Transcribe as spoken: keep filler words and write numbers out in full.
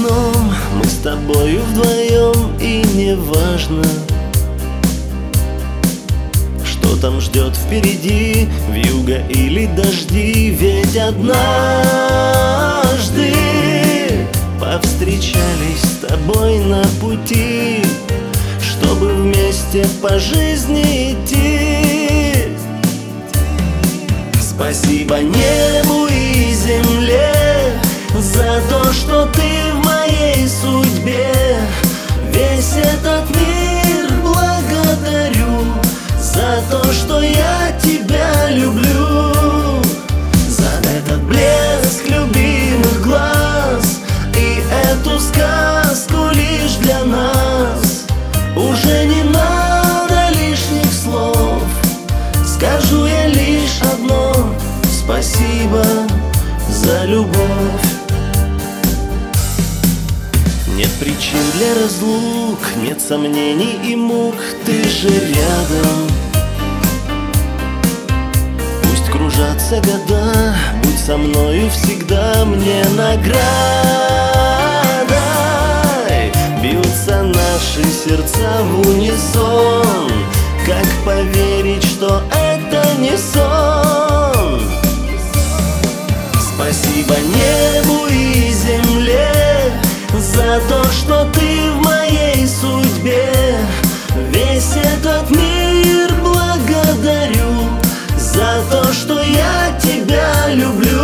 окном мы с тобою вдвоем, и не важно, что там ждет впереди, вьюга или дожди. Ведь однажды повстречались с тобой на пути, чтобы вместе по жизни идти. Спасибо небу и земле за то, что ты в моей судьбе. Весь этот мир благодарю за то, что я тебя люблю, за этот блеск любимых глаз и эту сказку лишь для нас. Уже не надо лишних слов, скажу я лишь одно: спасибо за любовь. Нет причин для разлук, нет сомнений и мук, ты же рядом. Пусть кружатся года, будь со мною всегда мне наградой. Бьются наши сердца в унисон, как поверить, что это не сон? Спасибо небу и земле за то, что ты в моей судьбе. Весь этот мир благодарю за то, что я тебя люблю.